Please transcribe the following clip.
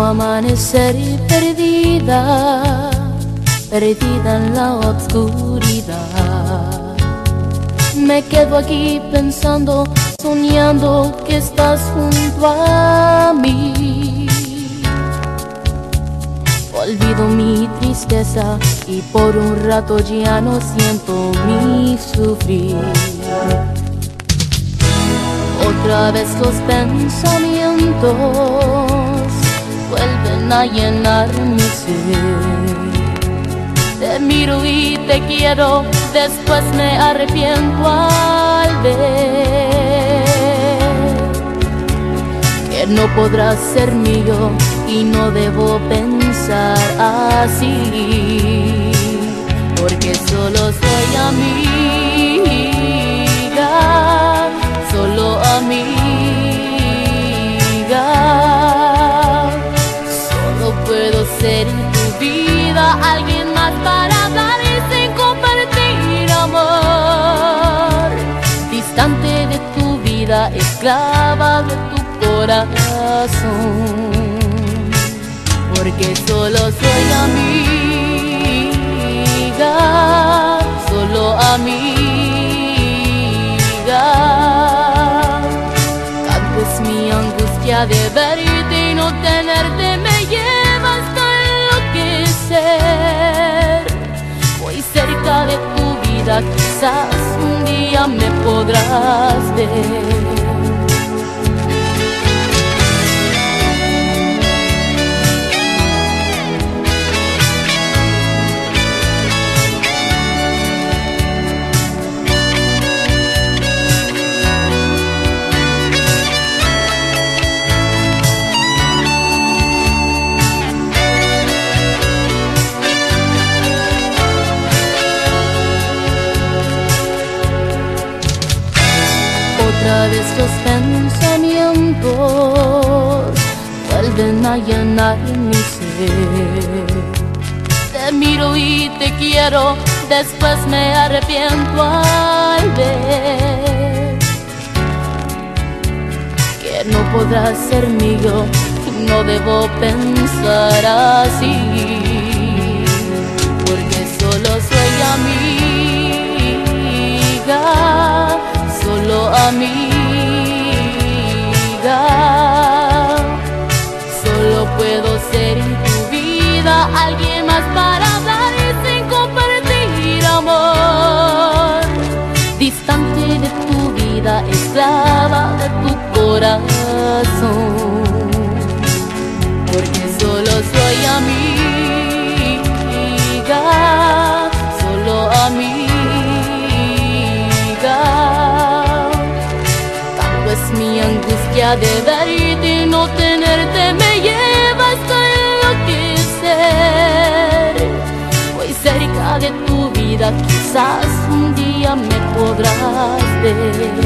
amanecer y perdida, perdida en la oscuridad. Me quedo aquí pensando, soñando que estás junto a mí. Olvido mi tristeza y por un rato ya no siento mi sufrir. Otra vez los pensamientos vuelven a llenar mi ser. Te miro y te quiero, después me arrepiento al ver que no podrás ser mío y no debo pensar así, porque solo soy amiga, solo amiga. Solo puedo ser en tu vida alguien más para dar y sin compartir amor. Distante de tu vida, esclava de tu corazón, porque solo soy amiga, solo amiga. Tanto es mi angustia de verte y no tenerte, me lleva hasta enloquecer. Muy cerca de tu vida, quizás un día me podrás ver. Otra vez los pensamientos vuelven a llenar mi ser. Te miro y te quiero, después me arrepiento al ver que no podrás ser mío y no debo pensar así, porque solo soy amiga, solo amiga. Solo puedo ser en tu vida alguien más para hablar y sin compartir amor. Distante de tu vida, esclava de tu corazón, porque solo soy amiga, solo amiga. Es mi angustia de verte y no tenerte, me lleva hasta enloquecer. Muy cerca de tu vida, quizás un día me podrás ver.